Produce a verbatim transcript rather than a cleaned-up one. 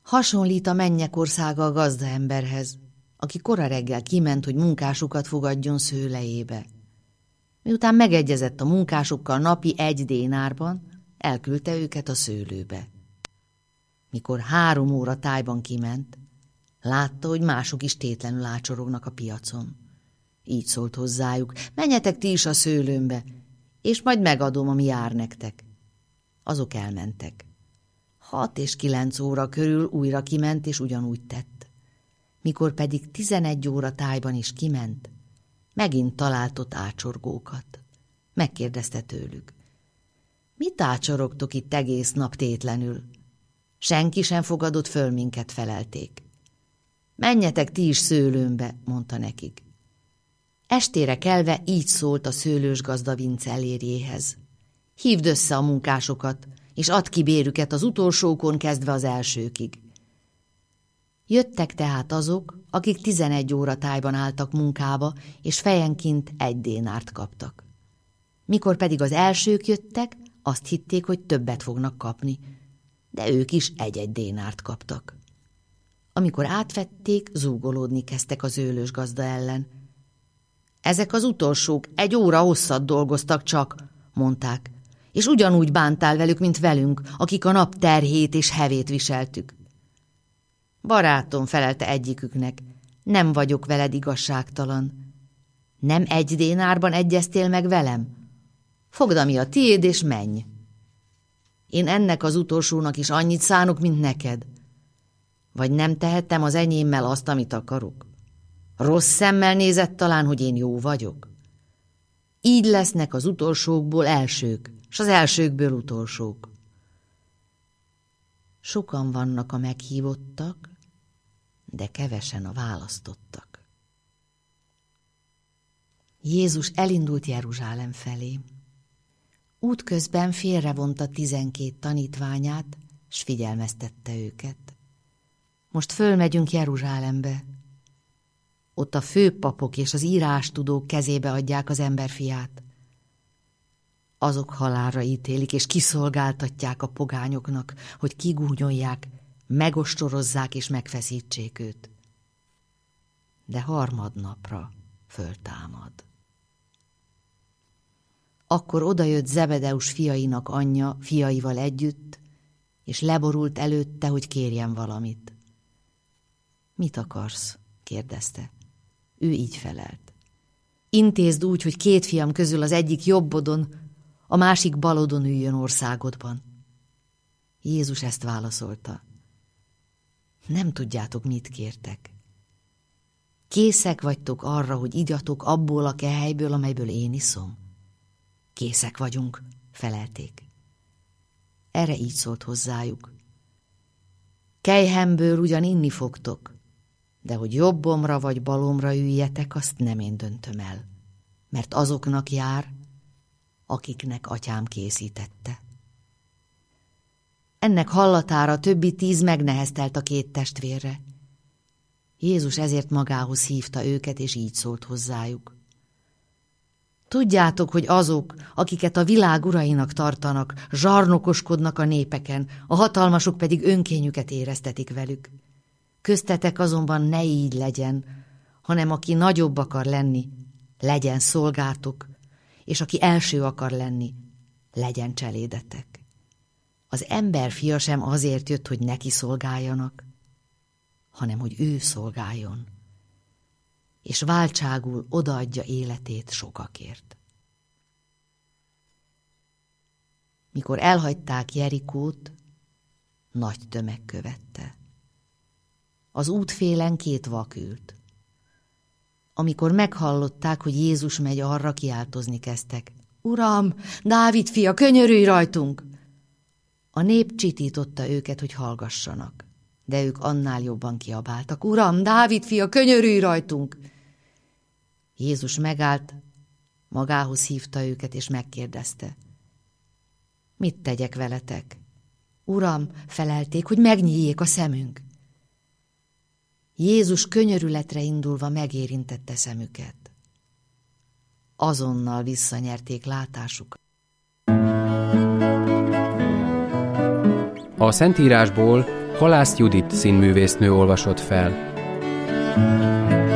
Hasonlít a mennyek országa a gazdaemberhez, aki kora reggel kiment, hogy munkásukat fogadjon szőlejébe. Miután megegyezett a munkásukkal napi egy dénárban, elküldte őket a szőlőbe. Mikor három óra tájban kiment, látta, hogy mások is tétlenül ácsorognak a piacon. Így szólt hozzájuk: menjetek ti is a szőlőmbe, és majd megadom, ami jár nektek. Azok elmentek. Hat és kilenc óra körül újra kiment, és ugyanúgy tett. Mikor pedig tizenegy óra tájban is kiment, megint talált ott ácsorgókat. Megkérdezte tőlük: mit ácsorogtok itt egész nap tétlenül? Senki sem fogadott föl minket, felelték. Menjetek ti is szőlőmbe, mondta nekik. Estére kelve így szólt a szőlős gazda Vince elérjéhez: hívd össze a munkásokat, és add ki bérüket az utolsókon kezdve az elsőkig. Jöttek tehát azok, akik tizenegy óra tájban álltak munkába, és fejenként egy dénárt kaptak. Mikor pedig az elsők jöttek, azt hitték, hogy többet fognak kapni, de ők is egy-egy dénárt kaptak. Amikor átvették, zúgolódni kezdtek az őlős gazda ellen. Ezek az utolsók egy óra hosszat dolgoztak csak, mondták, és ugyanúgy bántál velük, mint velünk, akik a nap terhét és hevét viseltük. Barátom, felelte egyiküknek, nem vagyok veled igazságtalan. Nem egy dénárban egyeztél meg velem? Fogd, ami a tiéd, és menj. Én ennek az utolsónak is annyit szánok, mint neked. Vagy nem tehettem az enyémmel azt, amit akarok? Rossz szemmel nézett talán, hogy én jó vagyok? Így lesznek az utolsókból elsők, s az elsőkből utolsók. Sokan vannak a meghívottak, de kevesen a választottak. Jézus elindult Jeruzsálem felé. Útközben félrevonta tizenkét tanítványát, s figyelmeztette őket. Most fölmegyünk Jeruzsálembe. Ott a főpapok és az írástudók kezébe adják az emberfiát. Azok halálra ítélik, és kiszolgáltatják a pogányoknak, hogy kigúnyolják, megostorozzák és megfeszítsék őt. De harmadnapra föltámad. Akkor odajött Zebedeus fiainak anyja fiaival együtt, és leborult előtte, hogy kérjen valamit. Mit akarsz? kérdezte. Ő így felelt. Intézd úgy, hogy két fiam közül az egyik jobbodon, a másik balodon üljön országodban. Jézus ezt válaszolta. Nem tudjátok, mit kértek. Készek vagytok arra, hogy igyatok abból a kehelyből, amelyből én iszom? Készek vagyunk, felelték. Erre így szólt hozzájuk. Kelyhemből ugyan inni fogtok, de hogy jobbomra vagy balomra üljetek, azt nem én döntöm el, mert azoknak jár, akiknek atyám készítette. Ennek hallatára többi tíz megneheztelt a két testvérre. Jézus ezért magához hívta őket, és így szólt hozzájuk. Tudjátok, hogy azok, akiket a világ urainak tartanak, zsarnokoskodnak a népeken, a hatalmasok pedig önkényüket éreztetik velük. Köztetek azonban ne így legyen, hanem aki nagyobb akar lenni, legyen szolgátok, és aki első akar lenni, legyen cselédetek. Az emberfia sem azért jött, hogy neki szolgáljanak, hanem hogy ő szolgáljon, és váltságul odaadja életét sokakért. Mikor elhagyták Jerikót, nagy tömeg követte. Az útfélen két vak ült. Amikor meghallották, hogy Jézus megy arra, kiáltozni kezdtek. Uram, Dávid fia, könyörülj rajtunk! A nép csitította őket, hogy hallgassanak, de ők annál jobban kiabáltak. Uram, Dávid fia, könyörülj rajtunk! Jézus megállt, magához hívta őket, és megkérdezte. Mit tegyek veletek? Uram, felelték, hogy megnyíljék a szemünk. Jézus könyörületre indulva megérintette szemüket. Azonnal visszanyerték látásukat. A Szentírásból Halász Judit színművésznő olvasott fel.